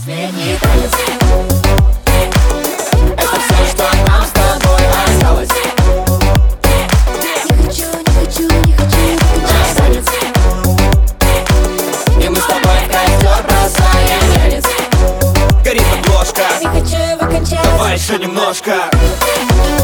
последний танец. Это все, что нам с тобой осталось. Не хочу, не хочу, не хочу Наш танец. И мы с тобой в костер бросаем ранец. Горит обложка, Не хочу его кончать. давай еще немножко.